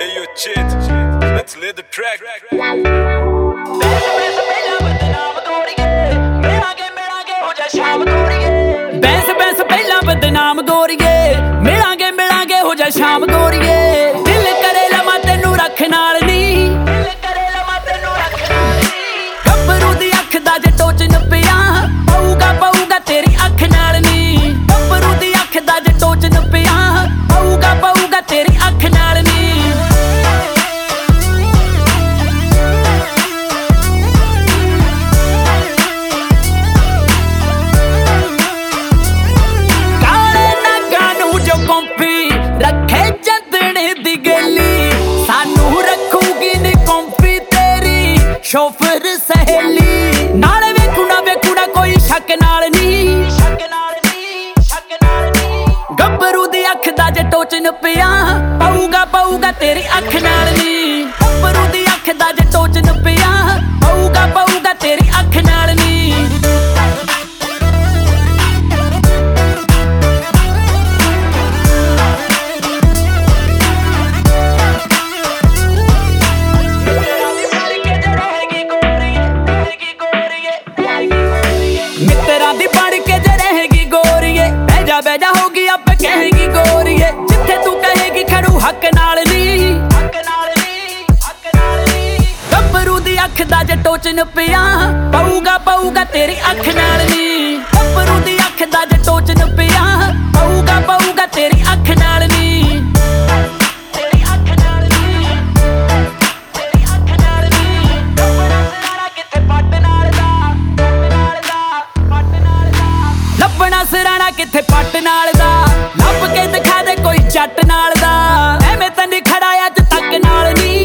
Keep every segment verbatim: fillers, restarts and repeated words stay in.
Hey yo, Chit, let's lay the track. Bains Bains ਪਹਿਲਾਂ ਬਦਨਾਮ ਗੋਰੀਏ, ਮਿਲਾਂਗੇ ਮਿਲਾਂਗੇ ਹੋ ਜਾ ਸ਼ਾਮ ਗੋਰੀਏ। ਦਿਲ ਕਰੇ ਲਵਾਂ ਤੈਨੂੰ ਰੱਖ ਨਾਲ ਨੀ, ਗੱਭਰੂ ਦੀ ਅੱਖ ਦਾ ਜੇ ਟੋਚਨ ਪਿਆ, ਪਊਗਾ ਪਊਗਾ ਤੇਰੀ ਅੱਖ ਨਾਲ ਨੀ। ਗੱਭਰੂ ਦੀ ਅੱਖ ਦਾ ਜੇ ਟੋਚਨ ਪਿਆ, ਪਊਗਾ ਪਊਗਾ ਤੇਰੀ ਅੱਖ ਨਾਲ ਨੀ। ਰੱਖੇ ਚੰਦਣੇ ਦੀ ਗਲੀ, ਸਾਨੂੰ ਰੱਖੂਗੀ ਨੀ ਕੰਪੀ ਤੇਰੀ ਸ਼ੋਫਰ ਸਹੇਲੀ। ਨਾਲੇ ਵੇਖੂ ਨਾ ਵੇਖੂ ਨਾ ਕੋਈ ਸ਼ੱਕ ਨਾਲ ਨੀ, ਗੱਭਰੂ ਦੀ ਅੱਖ ਦਾ ਜੇ ਟੋਚਨ ਪਿਆ, ਪਊਗਾ ਪਊਗਾ ਤੇਰੀ ਅੱਖ ਨਾਲ ਨੀ। ਗੱਭਰੂ ਦੀ ਅੱਖ ਦਾ ਜੇ ਟੋਚਨ ਪਿਆ, ਪਊਗਾ ਪਊਗਾ ਤੇਰੀ ਅੱਖ ਨਾਲ ਨੀ। ਮਿੱਤਰਾਂ ਦੀ ਬਣ ਕੇ ਜੇ ਰਹੇਗੀ ਗੋਰੀਏ, ਬਹਿ ਜਾ ਬਹਿ ਜਾ ਹੋਗੀ ਆਪੇ ਕਹੇਗੀ ਗੋਰੀਏ। ਜਿੱਥੇ ਤੂੰ ਕਹੇਗੀ ਖੜੂ ਹੱਕ ਨਾਲ ਨੀ, ਗੱਭਰੂ ਦੀ ਅੱਖ ਦਾ ਜੇ ਟੋਚਨ ਪਿਆ, ਪਊਗਾ ਪਊਗਾ ਤੇਰੀ ਅੱਖ ਨਾਲ ਨੀ। ਗੱਭਰੂ ਦੀ ਅੱਖ ਦਾ ਜੇ ਟੋਚਨ ਪਿਆ, ਪਊਗਾ ਪਊਗਾ ਤੇਰੀ ਅੱਖ ਨਾਲ ਨੀ। ਲੱਭਣਾ ਸਿਰਾਣਾ ਕਿੱਥੇ ਪੱਟ ਨਾਲ ਦਾ, ਲੱਭ ਕੇ ਦਿਖਾ ਦੇ ਕੋਈ ਜੱਟ ਨਾਲ ਦਾ। ਐਵੇਂ ਤਾਂ ਨਹੀਂ ਖੜਾ ਅੱਜ ਤੱਕ ਨਾਲ ਨੀ,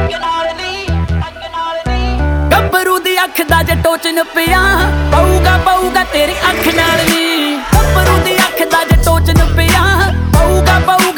ਗੱਭਰੂ ਦੀ ਅੱਖ ਦਾ ਜੇ ਟੋਚਨ ਪਿਆ, ਪਊਗਾ ਪਊਗਾ ਤੇਰੀ ਅੱਖ ਨਾਲ ਨੀ। ਗੱਭਰੂ ਦੀ ਅੱਖ ਦਾ ਜੇ ਟੋਚਨ ਪਿਆ, ਪਊਗਾ ਪਊਗਾ